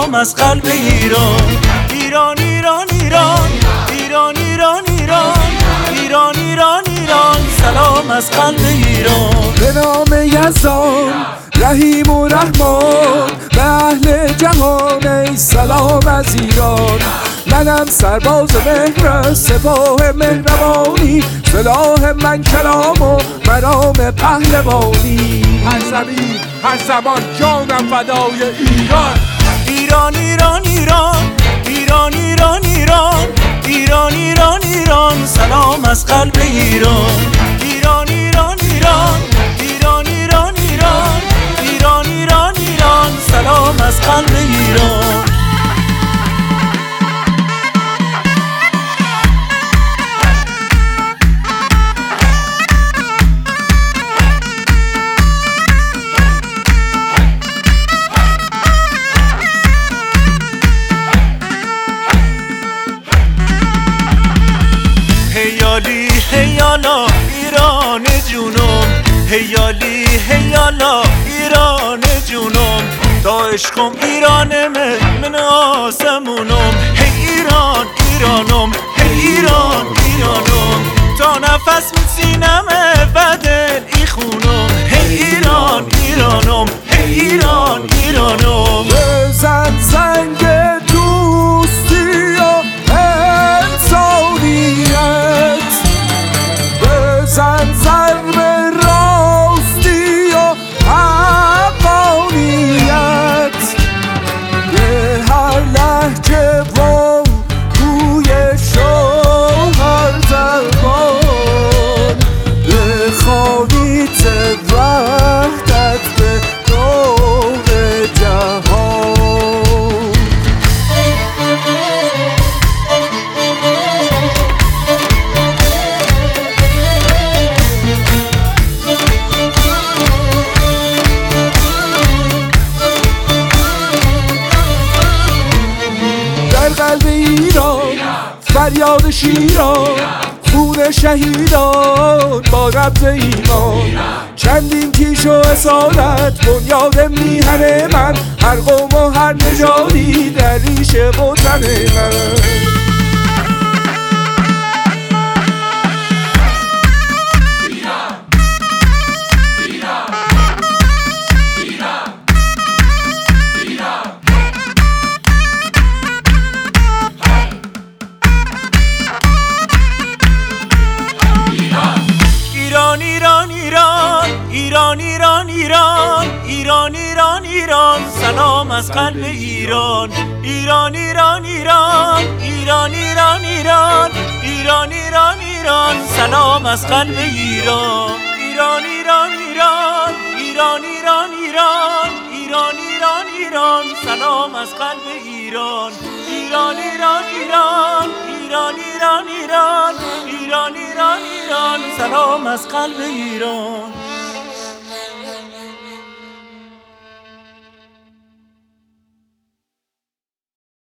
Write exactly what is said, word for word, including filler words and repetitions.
سلام از قلب ایران. ایران ایران ایران ایران ایران ایران ایران ایران ایران سلام از قلب ایران. به نام یزدان رحیم و رحمان، به اهل جهان ای سلام از ایران. منم سرباز مهر سپاه مهربانی، سلاح من کلام و مرام پهلوانی. هر زمین هر زمان جانم فدای ایران. ایران ایران ایران ایران ایران ایران ایران ایران ایران سلام از قلب ایران. ایران ایران ایران ایران ایران ایران ایران ایران ایران سلام از قلب ایران. هیالی هیالا ایران جونم، هیالی هیالا ایران جونم، تا عشقم ایرانمه من آسمونم. هی ایران ایرانم هی ایران ایرانم، تا نفس من سینمه و دل ای خونم. هی ایران ایرانم هی ایران ایرانم. بزن زنگ دوستی و انسانیت، بزن ضرب راستی و حقانیت. به هر لهجه و گوی شوهر زبان، بخوانید وحدت به نور جهان. در قلب ایران فریاد شیران، خون شهیدان با رمز ایمان. چندین کیش و اصالت بنیاد میهن من، هر قوم و هر نژادی در ریشه وطن من. ایران ایران ایران ایران ایران ایران ایران ایران ایران سلام از قلب ایران. ایران ایران ایران ایران ایران ایران ایران ایران ایران سلام از قلب ایران. ایران ایران ایران ایران ایران ایران ایران ایران ایران سلام از قلب ایران. ایران ایران ایران ایران ایران ایران ایران ایران ایران سلام از قلب ایران.